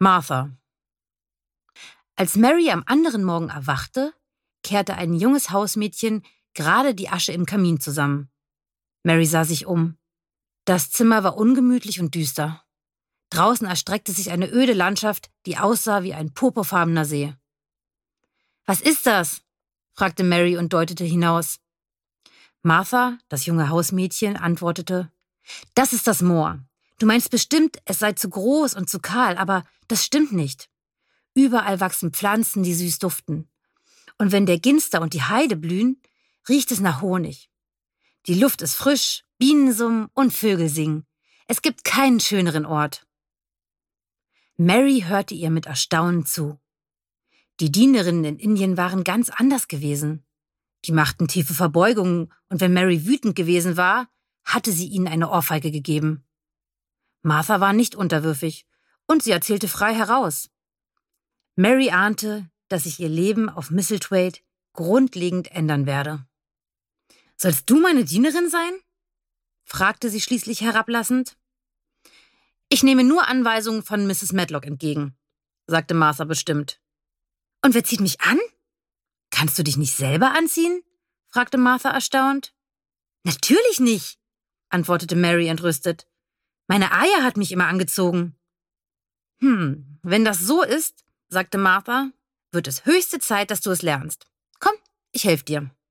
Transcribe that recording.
Martha. Als Mary am anderen Morgen erwachte, kehrte ein junges Hausmädchen gerade die Asche im Kamin zusammen. Mary sah sich um. Das Zimmer war ungemütlich und düster. Draußen erstreckte sich eine öde Landschaft, die aussah wie ein purpurfarbener See. »Was ist das?« fragte Mary und deutete hinaus. Martha, das junge Hausmädchen, antwortete: »Das ist das Moor. Du meinst bestimmt, es sei zu groß und zu kahl, aber das stimmt nicht. Überall wachsen Pflanzen, die süß duften. Und wenn der Ginster und die Heide blühen, riecht es nach Honig. Die Luft ist frisch, Bienen summen und Vögel singen. Es gibt keinen schöneren Ort.« Mary hörte ihr mit Erstaunen zu. Die Dienerinnen in Indien waren ganz anders gewesen. Die machten tiefe Verbeugungen, und wenn Mary wütend gewesen war, hatte sie ihnen eine Ohrfeige gegeben. Martha war nicht unterwürfig, und sie erzählte frei heraus. Mary ahnte, dass sich ihr Leben auf Misselthwaite grundlegend ändern werde. »Sollst du meine Dienerin sein?« fragte sie schließlich herablassend. »Ich nehme nur Anweisungen von Mrs. Medlock entgegen«, sagte Martha bestimmt. »Und wer zieht mich an?« »Kannst du dich nicht selber anziehen?« fragte Martha erstaunt. »Natürlich nicht«, antwortete Mary entrüstet. »Meine Aya hat mich immer angezogen.« Wenn das so ist«, sagte Martha, »wird es höchste Zeit, dass du es lernst. Komm, ich helfe dir.«